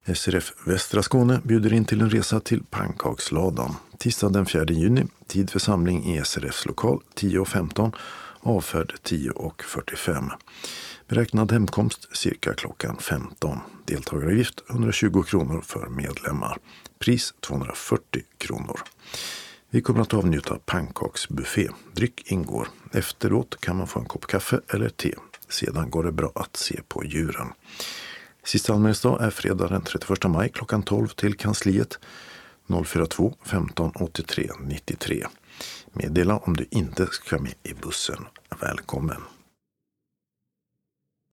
SRF Västra Skåne bjuder in till en resa till Pannkaksladan. Tisdag den 4 juni, tid för samling i SRFs lokal 10.15, avfärd 10.45. Beräknad hemkomst cirka klockan 15. Deltagaravgift 120 kronor för medlemmar. Pris 240 kronor. Vi kommer att avnjuta pannkaksbuffé. Dryck ingår. Efteråt kan man få en kopp kaffe eller te. Sedan går det bra att se på djuren. Sista anmälningsdag är fredag den 31 maj klockan 12 till kansliet 042 15 83 93. Meddela om du inte ska med i bussen. Välkommen!